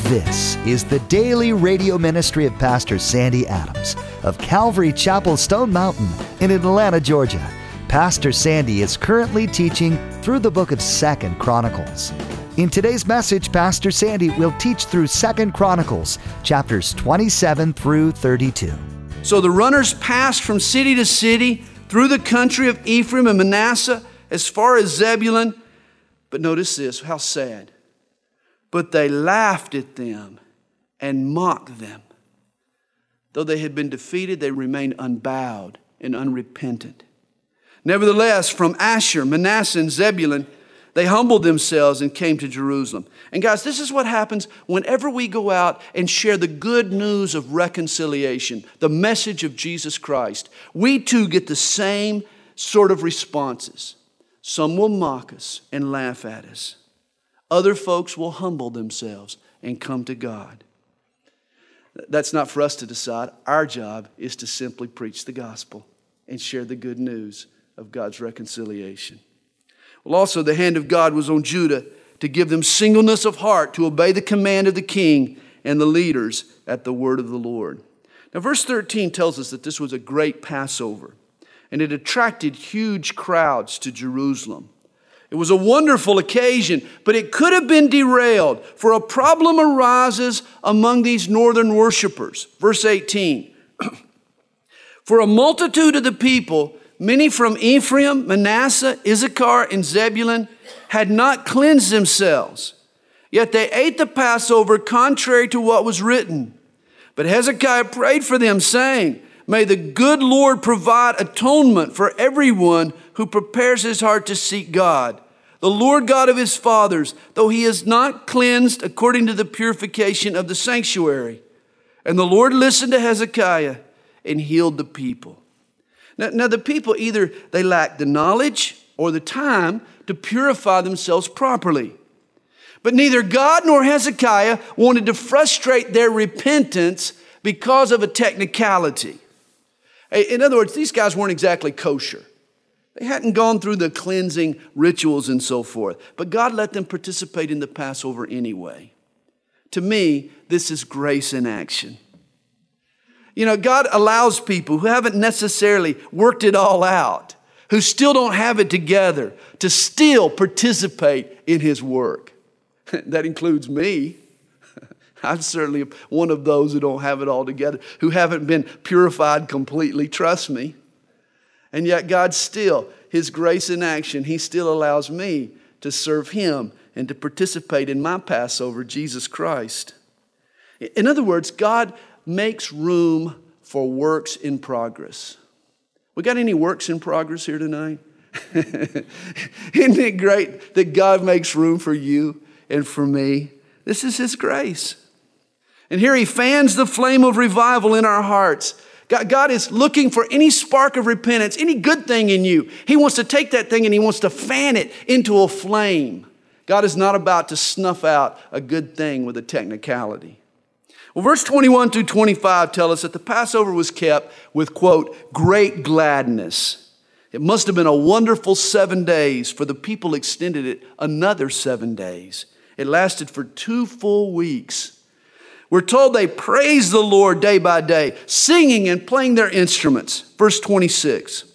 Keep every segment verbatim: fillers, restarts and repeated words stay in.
This is the daily radio ministry of Pastor Sandy Adams of Calvary Chapel Stone Mountain in Atlanta, Georgia. Pastor Sandy is currently teaching through the book of Second Chronicles. In today's message, Pastor Sandy will teach through Second Chronicles, chapters twenty-seven through thirty-two. So the runners passed from city to city through the country of Ephraim and Manasseh as far as Zebulun. But notice this, how sad. But they laughed at them and mocked them. Though they had been defeated, they remained unbowed and unrepentant. Nevertheless, from Asher, Manasseh, and Zebulun, they humbled themselves and came to Jerusalem. And guys, this is what happens whenever we go out and share the good news of reconciliation, the message of Jesus Christ. We too get the same sort of responses. Some will mock us and laugh at us. Other folks will humble themselves and come to God. That's not for us to decide. Our job is to simply preach the gospel and share the good news of God's reconciliation. Well, also the hand of God was on Judah to give them singleness of heart to obey the command of the king and the leaders at the word of the Lord. Now, verse thirteen tells us that this was a great Passover, and it attracted huge crowds to Jerusalem. It was a wonderful occasion, but it could have been derailed, for a problem arises among these northern worshipers. Verse eighteen, for a multitude of the people, many from Ephraim, Manasseh, Issachar, and Zebulun, had not cleansed themselves. Yet they ate the Passover contrary to what was written. But Hezekiah prayed for them, saying, may the good Lord provide atonement for everyone who prepares his heart to seek God. The Lord God of his fathers, though he is not cleansed according to the purification of the sanctuary. And the Lord listened to Hezekiah and healed the people. Now, now the people, either they lacked the knowledge or the time to purify themselves properly. But neither God nor Hezekiah wanted to frustrate their repentance because of a technicality. In other words, these guys weren't exactly kosher. They hadn't gone through the cleansing rituals and so forth. But God let them participate in the Passover anyway. To me, this is grace in action. You know, God allows people who haven't necessarily worked it all out, who still don't have it together, to still participate in his work. That includes me. I'm certainly one of those who don't have it all together, who haven't been purified completely, trust me. And yet God still, his grace in action, he still allows me to serve him and to participate in my Passover, Jesus Christ. In other words, God makes room for works in progress. We got any works in progress here tonight? Isn't it great that God makes room for you and for me? This is his grace. And here he fans the flame of revival in our hearts. God, God is looking for any spark of repentance, any good thing in you. He wants to take that thing and he wants to fan it into a flame. God is not about to snuff out a good thing with a technicality. Well, verse twenty-one through twenty-five tell us that the Passover was kept with, quote, great gladness. It must have been a wonderful seven days, for the people extended it another seven days. It lasted for two full weeks. We're told they praised the Lord day by day, singing and playing their instruments. Verse twenty-six.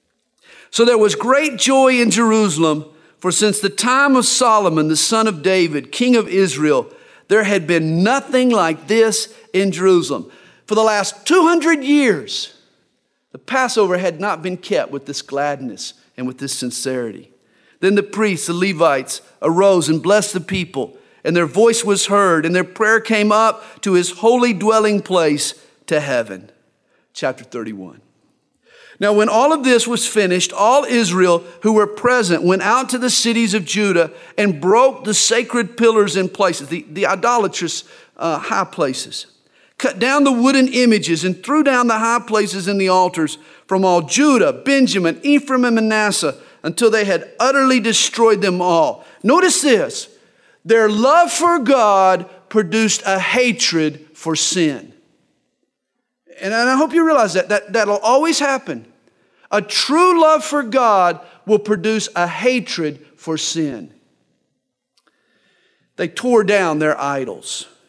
So there was great joy in Jerusalem, for since the time of Solomon, the son of David, king of Israel, there had been nothing like this in Jerusalem. For the last two hundred years, the Passover had not been kept with this gladness and with this sincerity. Then the priests, the Levites, arose and blessed the people, and their voice was heard, and their prayer came up to his holy dwelling place to heaven. Chapter thirty-one. Now, when all of this was finished, all Israel who were present went out to the cities of Judah and broke the sacred pillars in places, the, the idolatrous uh, high places, cut down the wooden images and threw down the high places in the altars from all Judah, Benjamin, Ephraim, and Manasseh until they had utterly destroyed them all. Notice this. Their love for God produced a hatred for sin. And I hope you realize that, that that'll always happen. A true love for God will produce a hatred for sin. They tore down their idols.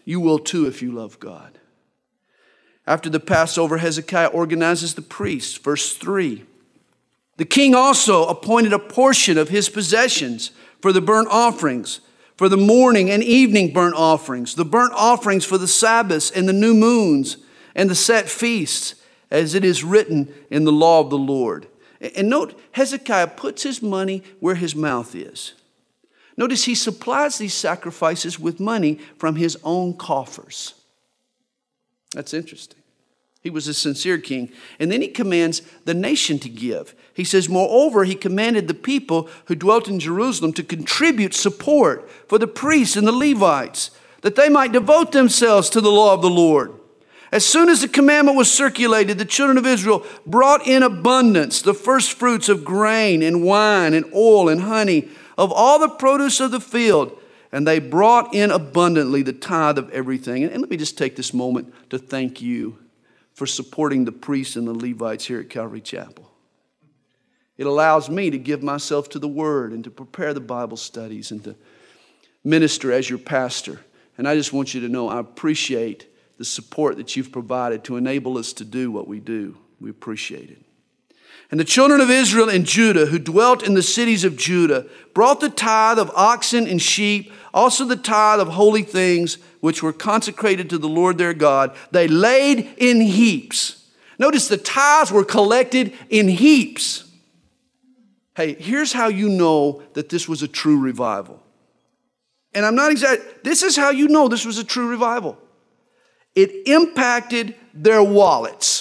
You will too if you love God. After the Passover, Hezekiah organizes the priests. Verse three. The king also appointed a portion of his possessions for the burnt offerings, for the morning and evening burnt offerings, the burnt offerings for the Sabbaths and the new moons and the set feasts, as it is written in the law of the Lord. And note, Hezekiah puts his money where his mouth is. Notice he supplies these sacrifices with money from his own coffers. That's interesting. He was a sincere king. And then he commands the nation to give. He says, moreover, he commanded the people who dwelt in Jerusalem to contribute support for the priests and the Levites, that they might devote themselves to the law of the Lord. As soon as the commandment was circulated, the children of Israel brought in abundance the first fruits of grain and wine and oil and honey, of all the produce of the field. And they brought in abundantly the tithe of everything. And let me just take this moment to thank you for supporting the priests and the Levites here at Calvary Chapel. It allows me to give myself to the Word and to prepare the Bible studies and to minister as your pastor. And I just want you to know I appreciate the support that you've provided to enable us to do what we do. We appreciate it. And the children of Israel and Judah who dwelt in the cities of Judah brought the tithe of oxen and sheep, also the tithe of holy things which were consecrated to the Lord their God. They laid in heaps. Notice the tithes were collected in heaps. Hey, here's how you know that this was a true revival. And I'm not exact. This is how you know this was a true revival. It impacted their wallets.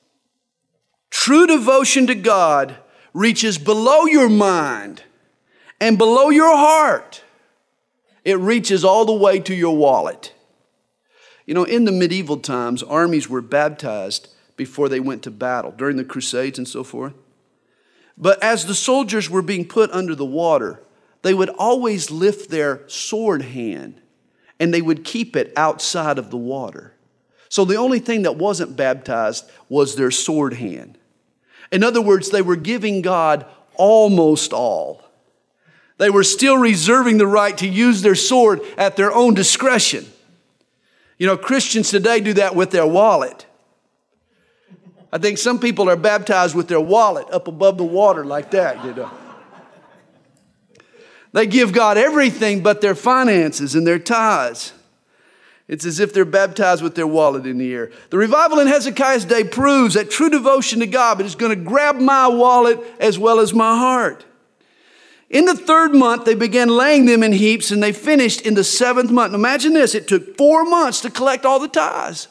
True devotion to God reaches below your mind and below your heart. It reaches all the way to your wallet. You know, in the medieval times, armies were baptized before they went to battle, during the Crusades and so forth. But as the soldiers were being put under the water, they would always lift their sword hand and they would keep it outside of the water. So the only thing that wasn't baptized was their sword hand. In other words, they were giving God almost all. They were still reserving the right to use their sword at their own discretion. You know, Christians today do that with their wallet. I think some people are baptized with their wallet up above the water like that, you know. They give God everything but their finances and their tithes. It's as if they're baptized with their wallet in the air. The revival in Hezekiah's day proves that true devotion to God is going to grab my wallet as well as my heart. In the third month, they began laying them in heaps, and they finished in the seventh month. Imagine this, it took four months to collect all the tithes.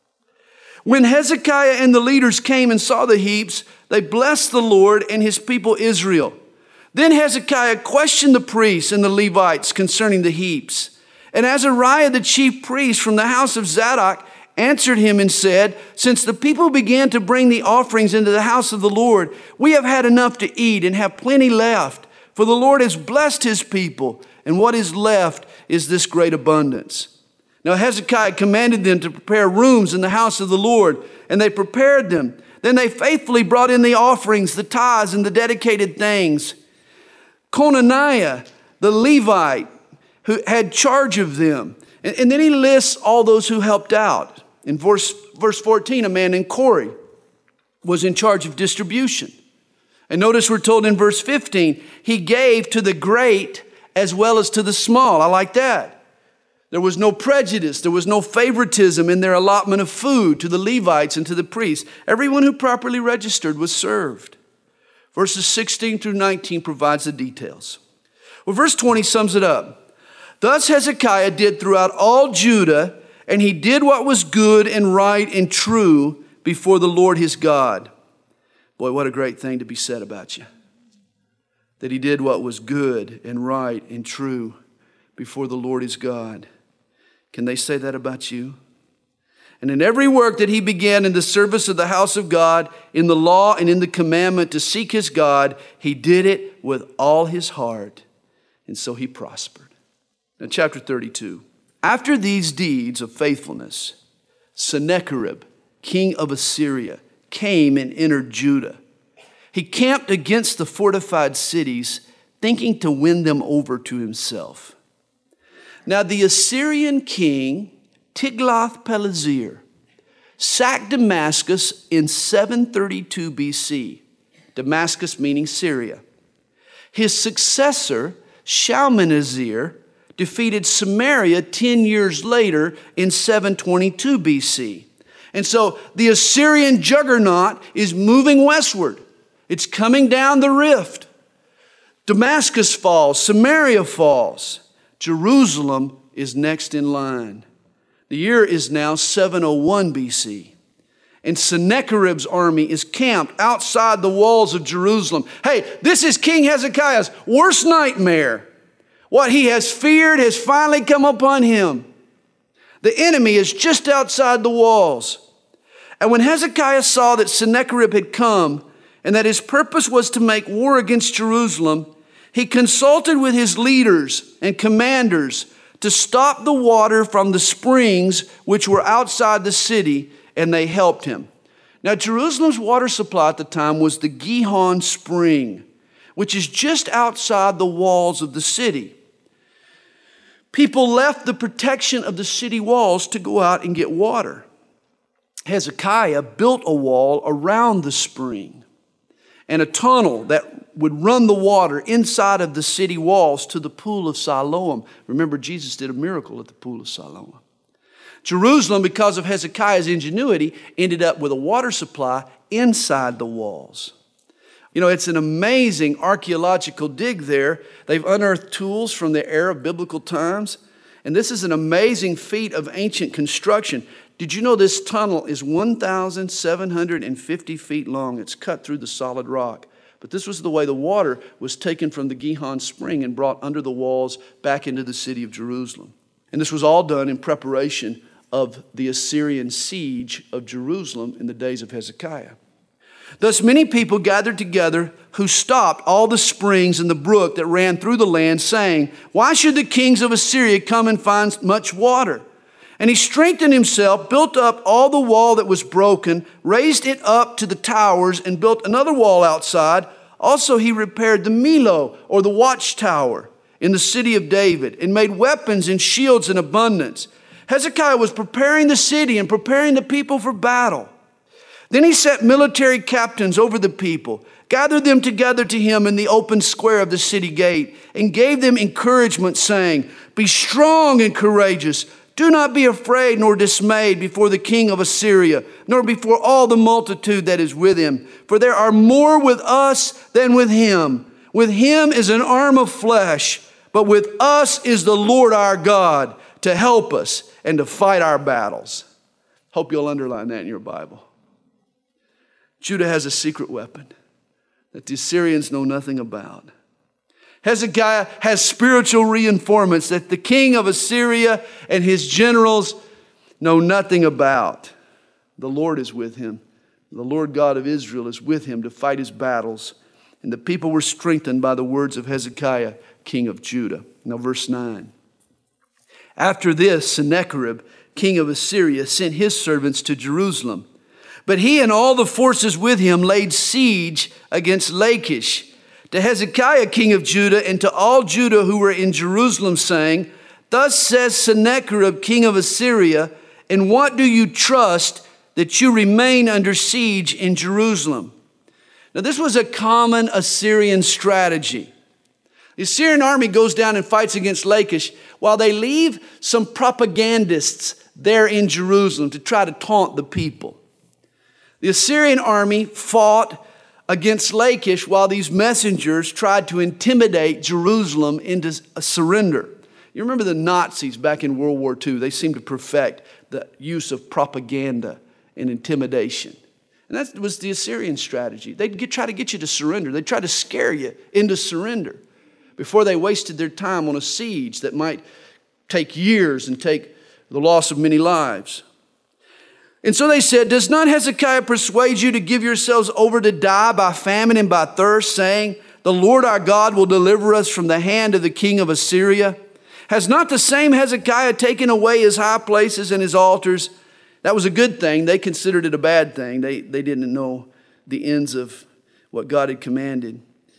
When Hezekiah and the leaders came and saw the heaps, they blessed the Lord and his people Israel. Then Hezekiah questioned the priests and the Levites concerning the heaps. And Azariah, the chief priest from the house of Zadok, answered him and said, since the people began to bring the offerings into the house of the Lord, we have had enough to eat and have plenty left. For the Lord has blessed his people, and what is left is this great abundance. Now Hezekiah commanded them to prepare rooms in the house of the Lord, and they prepared them. Then they faithfully brought in the offerings, the tithes, and the dedicated things. Conaniah, the Levite, who had charge of them. And, and then he lists all those who helped out. In verse, verse fourteen, a man named Corey was in charge of distribution. And notice we're told in verse fifteen, he gave to the great as well as to the small. I like that. There was no prejudice. There was no favoritism in their allotment of food to the Levites and to the priests. Everyone who properly registered was served. Verses sixteen through nineteen provides the details. Well, verse twenty sums it up. Thus Hezekiah did throughout all Judah, and he did what was good and right and true before the Lord his God. Boy, what a great thing to be said about you. That he did what was good and right and true before the Lord his God. Can they say that about you? And in every work that he began in the service of the house of God, in the law and in the commandment to seek his God, he did it with all his heart, and so he prospered. Now, chapter thirty-two. After these deeds of faithfulness, Sennacherib, king of Assyria, came and entered Judah. He camped against the fortified cities, thinking to win them over to himself. Now, the Assyrian king Tiglath-Pileser sacked Damascus in seven thirty-two B C, Damascus meaning Syria. His successor, Shalmaneser, defeated Samaria ten years later in seven twenty-two B C. And so the Assyrian juggernaut is moving westward. It's coming down the rift. Damascus falls, Samaria falls. Jerusalem is next in line. The year is now seven oh one B C. And Sennacherib's army is camped outside the walls of Jerusalem. Hey, this is King Hezekiah's worst nightmare. What he has feared has finally come upon him. The enemy is just outside the walls. And when Hezekiah saw that Sennacherib had come and that his purpose was to make war against Jerusalem, he consulted with his leaders and commanders to stop the water from the springs which were outside the city, and they helped him. Now, Jerusalem's water supply at the time was the Gihon Spring, which is just outside the walls of the city. People left the protection of the city walls to go out and get water. Hezekiah built a wall around the spring and a tunnel that would run the water inside of the city walls to the pool of Siloam. Remember, Jesus did a miracle at the pool of Siloam. Jerusalem, because of Hezekiah's ingenuity, ended up with a water supply inside the walls. You know, it's an amazing archaeological dig there. They've unearthed tools from the era of biblical times. And this is an amazing feat of ancient construction. Did you know this tunnel is one thousand seven hundred fifty feet long? It's cut through the solid rock. But this was the way the water was taken from the Gihon Spring and brought under the walls back into the city of Jerusalem. And this was all done in preparation of the Assyrian siege of Jerusalem in the days of Hezekiah. Thus many people gathered together who stopped all the springs and the brook that ran through the land, saying, "Why should the kings of Assyria come and find much water?" And he strengthened himself, built up all the wall that was broken, raised it up to the towers, and built another wall outside. Also he repaired the Millo, or the watchtower, in the city of David, and made weapons and shields in abundance. Hezekiah was preparing the city and preparing the people for battle. Then he set military captains over the people, gathered them together to him in the open square of the city gate, and gave them encouragement, saying, "Be strong and courageous. Do not be afraid nor dismayed before the king of Assyria, nor before all the multitude that is with him. For there are more with us than with him. With him is an arm of flesh, but with us is the Lord our God to help us and to fight our battles." Hope you'll underline that in your Bible. Judah has a secret weapon that the Assyrians know nothing about. Hezekiah has spiritual reinforcements that the king of Assyria and his generals know nothing about. The Lord is with him. The Lord God of Israel is with him to fight his battles. And the people were strengthened by the words of Hezekiah, king of Judah. Now verse nine. After this, Sennacherib, king of Assyria, sent his servants to Jerusalem. But he and all the forces with him laid siege against Lachish, to Hezekiah, king of Judah, and to all Judah who were in Jerusalem, saying, "Thus says Sennacherib, king of Assyria, in what do you trust that you remain under siege in Jerusalem?" Now, this was a common Assyrian strategy. The Assyrian army goes down and fights against Lachish while they leave some propagandists there in Jerusalem to try to taunt the people. The Assyrian army fought against Lachish while these messengers tried to intimidate Jerusalem into a surrender. You remember the Nazis back in World War Two? They seemed to perfect the use of propaganda and intimidation. And that was the Assyrian strategy. They'd get, try to get you to surrender. They'd try to scare you into surrender before they wasted their time on a siege that might take years and take the loss of many lives. And so they said, "Does not Hezekiah persuade you to give yourselves over to die by famine and by thirst, saying, 'The Lord our God will deliver us from the hand of the king of Assyria'? Has not the same Hezekiah taken away his high places and his altars?" That was a good thing. They considered it a bad thing. They, they didn't know the ends of what God had commanded.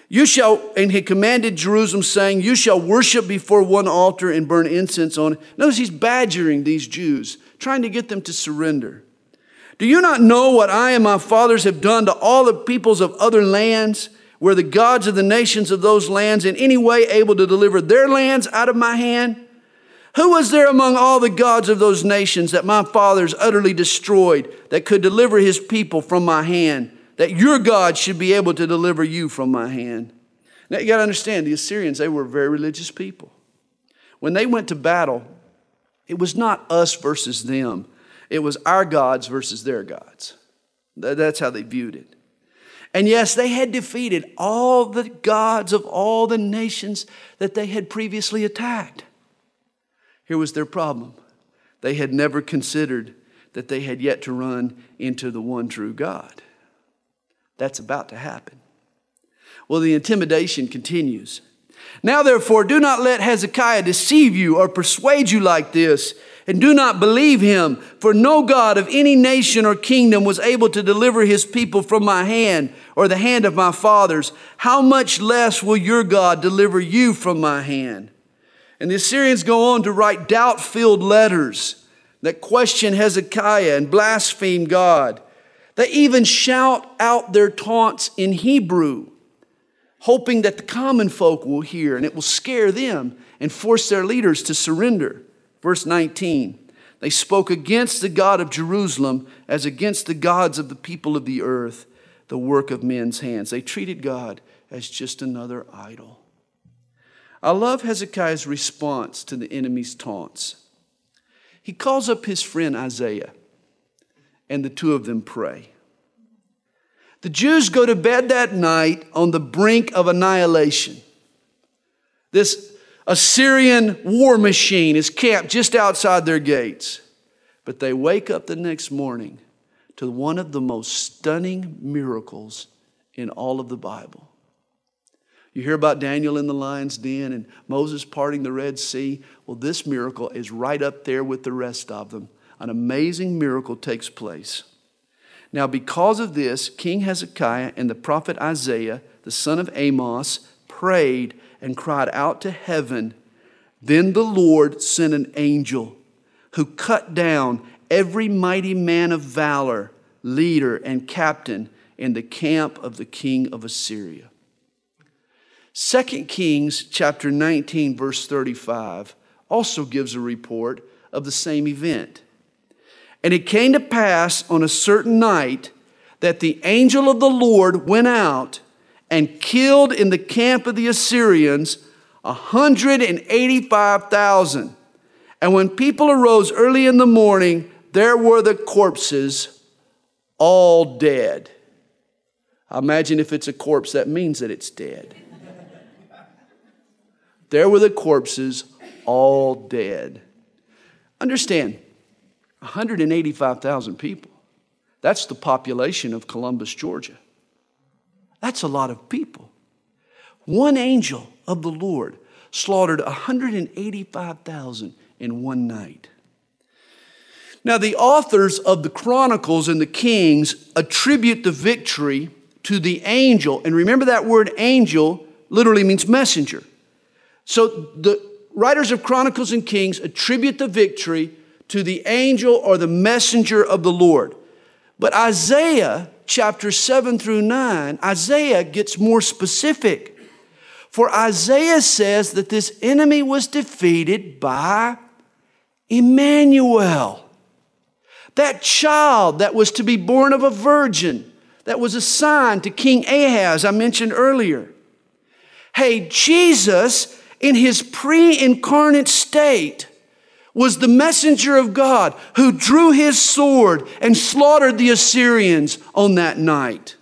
You shall, and he commanded Jerusalem, saying, you shall worship before one altar and burn incense on it. Notice he's badgering these Jews, trying to get them to surrender. Do you not know what I and my fathers have done to all the peoples of other lands? Were the gods of the nations of those lands in any way able to deliver their lands out of my hand? Who was there among all the gods of those nations that my fathers utterly destroyed that could deliver his people from my hand, that your God should be able to deliver you from my hand? Now you got to understand, the Assyrians, they were very religious people. When they went to battle, it was not us versus them. It was our gods versus their gods. That's how they viewed it. And yes, they had defeated all the gods of all the nations that they had previously attacked. Here was their problem. They had never considered that they had yet to run into the one true God. That's about to happen. Well, the intimidation continues. Now, therefore, do not let Hezekiah deceive you or persuade you like this, and do not believe him, for no God of any nation or kingdom was able to deliver his people from my hand or the hand of my fathers. How much less will your God deliver you from my hand? And the Assyrians go on to write doubt-filled letters that question Hezekiah and blaspheme God. They even shout out their taunts in Hebrew, hoping that the common folk will hear and it will scare them and force their leaders to surrender. Verse nineteen, they spoke against the God of Jerusalem as against the gods of the people of the earth, the work of men's hands. They treated God as just another idol. I love Hezekiah's response to the enemy's taunts. He calls up his friend Isaiah, and the two of them pray. The Jews go to bed that night on the brink of annihilation. This Assyrian war machine is camped just outside their gates. But they wake up the next morning to one of the most stunning miracles in all of the Bible. You hear about Daniel in the lion's den and Moses parting the Red Sea. Well, this miracle is right up there with the rest of them. An amazing miracle takes place. Now, because of this, King Hezekiah and the prophet Isaiah, the son of Amos, prayed and cried out to heaven. Then the Lord sent an angel who cut down every mighty man of valor, leader, and captain in the camp of the king of Assyria. Second Kings chapter nineteen, verse thirty-five also gives a report of the same event. And it came to pass on a certain night that the angel of the Lord went out and killed in the camp of the Assyrians one hundred eighty-five thousand. And when people arose early in the morning, there were the corpses all dead. I imagine if it's a corpse, that means that it's dead. There were the corpses all dead. Understand, one hundred eighty-five thousand people. That's the population of Columbus, Georgia. That's a lot of people. One angel of the Lord slaughtered one hundred eighty-five thousand in one night. Now, the authors of the Chronicles and the Kings attribute the victory to the angel. And remember, that word angel literally means messenger. So the writers of Chronicles and Kings attribute the victory to the angel or the messenger of the Lord. But Isaiah chapter seven through nine, Isaiah gets more specific. For Isaiah says that this enemy was defeated by Emmanuel. That child that was to be born of a virgin, that was assigned to King Ahaz, I mentioned earlier. Hey, Jesus, in his pre-incarnate state, was the messenger of God who drew his sword and slaughtered the Assyrians on that night.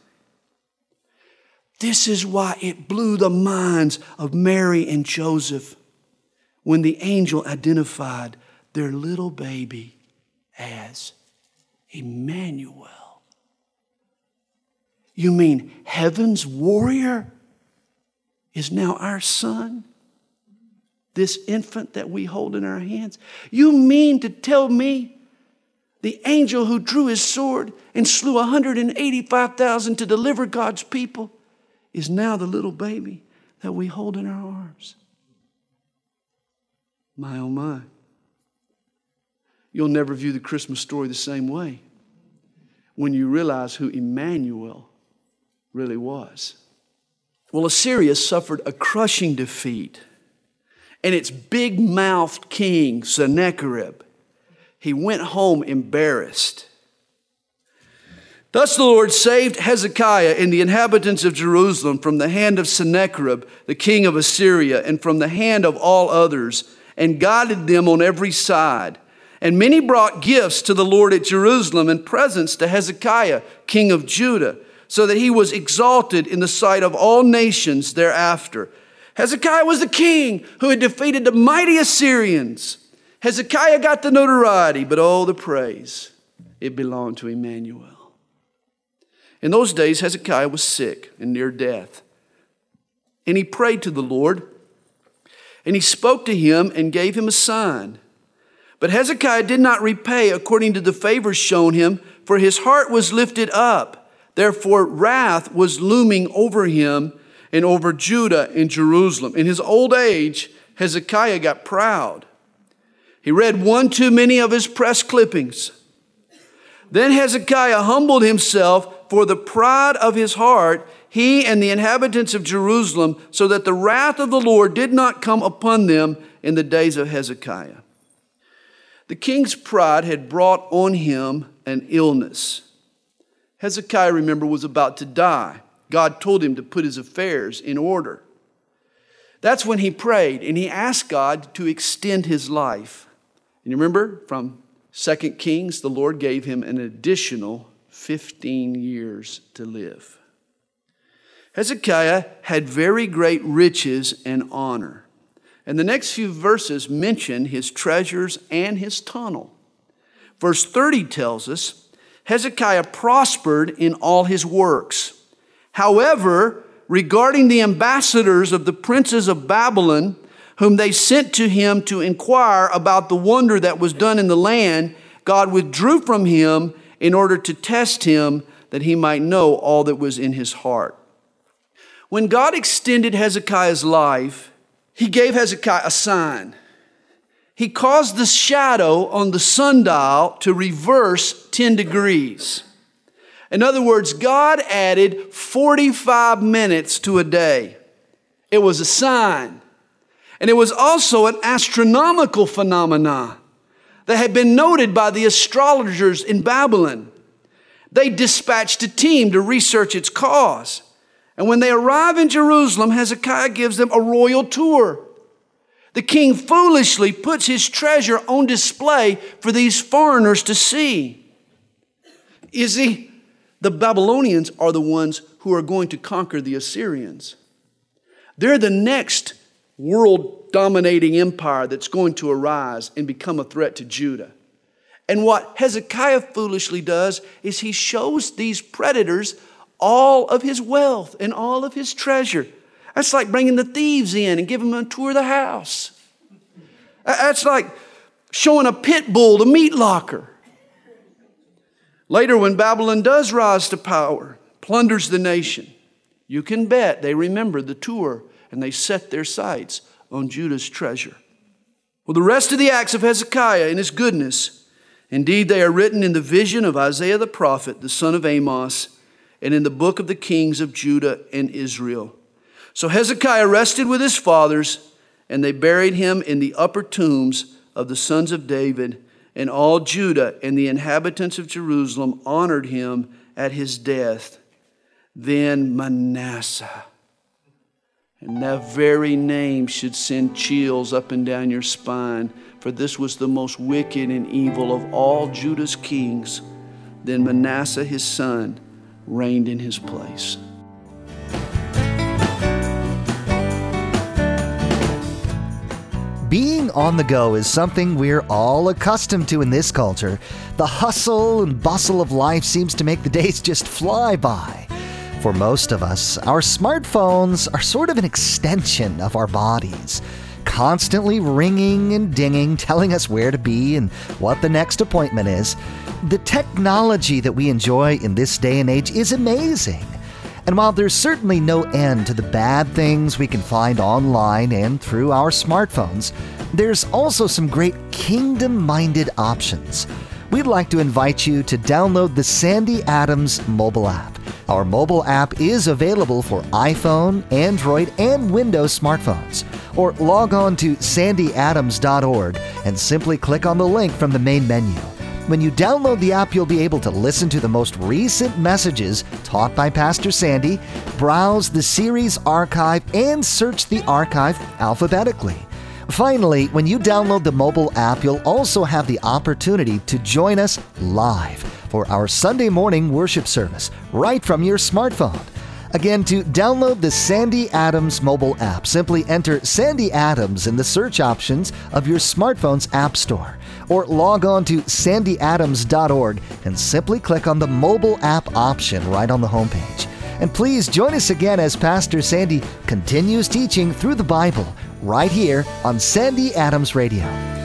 This is why it blew the minds of Mary and Joseph when the angel identified their little baby as Emmanuel. You mean heaven's warrior is now our son? This infant that we hold in our hands? You mean to tell me the angel who drew his sword and slew one hundred eighty-five thousand to deliver God's people is now the little baby that we hold in our arms. My, oh my. You'll never view the Christmas story the same way when you realize who Emmanuel really was. Well, Assyria suffered a crushing defeat, and its big-mouthed king, Sennacherib, he went home embarrassed. Thus the Lord saved Hezekiah and the inhabitants of Jerusalem from the hand of Sennacherib, the king of Assyria, and from the hand of all others, and guided them on every side. And many brought gifts to the Lord at Jerusalem and presents to Hezekiah, king of Judah, so that he was exalted in the sight of all nations thereafter. Hezekiah was the king who had defeated the mighty Assyrians. Hezekiah got the notoriety, but oh, the praise. It belonged to Emmanuel. In those days, Hezekiah was sick and near death. And he prayed to the Lord, and he spoke to him and gave him a sign. But Hezekiah did not repay according to the favor shown him, for his heart was lifted up. Therefore, wrath was looming over him and over Judah and Jerusalem. In his old age, Hezekiah got proud. He read one too many of his press clippings. Then Hezekiah humbled himself for the pride of his heart, he and the inhabitants of Jerusalem, so that the wrath of the Lord did not come upon them in the days of Hezekiah. The king's pride had brought on him an illness. Hezekiah, remember, was about to die. God told him to put his affairs in order. That's when he prayed, and he asked God to extend his life. And you remember from Second Kings, the Lord gave him an additional fifteen years to live. Hezekiah had very great riches and honor. And the next few verses mention his treasures and his tunnel. Verse thirty tells us, Hezekiah prospered in all his works. However, regarding the ambassadors of the princes of Babylon, whom they sent to him to inquire about the wonder that was done in the land, God withdrew from him in order to test him that he might know all that was in his heart. When God extended Hezekiah's life, he gave Hezekiah a sign. He caused the shadow on the sundial to reverse ten degrees. In other words, God added forty-five minutes to a day. It was a sign. And it was also an astronomical phenomenon that had been noted by the astrologers in Babylon. They dispatched a team to research its cause. And when they arrive in Jerusalem, Hezekiah gives them a royal tour. The king foolishly puts his treasure on display for these foreigners to see. You see, the Babylonians are the ones who are going to conquer the Assyrians. They're the next world-dominating empire that's going to arise and become a threat to Judah. And what Hezekiah foolishly does is he shows these predators all of his wealth and all of his treasure. That's like bringing the thieves in and giving them a tour of the house. That's like showing a pit bull the meat locker. Later, when Babylon does rise to power, plunders the nation, you can bet they remember the tour and they set their sights on Judah's treasure. Well, the rest of the acts of Hezekiah and his goodness, indeed, they are written in the vision of Isaiah the prophet, the son of Amos, and in the book of the kings of Judah and Israel. So Hezekiah rested with his fathers, and they buried him in the upper tombs of the sons of David, and all Judah and the inhabitants of Jerusalem honored him at his death. Then Manasseh. And that very name should send chills up and down your spine, for this was the most wicked and evil of all Judah's kings. Then Manasseh, his son, reigned in his place. Being on the go is something we're all accustomed to in this culture. The hustle and bustle of life seems to make the days just fly by. For most of us, our smartphones are sort of an extension of our bodies, constantly ringing and dinging, telling us where to be and what the next appointment is. The technology that we enjoy in this day and age is amazing. And while there's certainly no end to the bad things we can find online and through our smartphones, there's also some great kingdom-minded options. We'd like to invite you to download the Sandy Adams mobile app. Our mobile app is available for iPhone, Android, and Windows smartphones. Or log on to sandy adams dot org and simply click on the link from the main menu. When you download the app, you'll be able to listen to the most recent messages taught by Pastor Sandy, browse the series archive, and search the archive alphabetically. Finally, when you download the mobile app, you'll also have the opportunity to join us live for our Sunday morning worship service right from your smartphone. Again, to download the Sandy Adams mobile app, simply enter Sandy Adams in the search options of your smartphone's app store, or log on to sandy adams dot org and simply click on the mobile app option right on the homepage. And please join us again as Pastor Sandy continues teaching through the Bible right here on Sandy Adams Radio.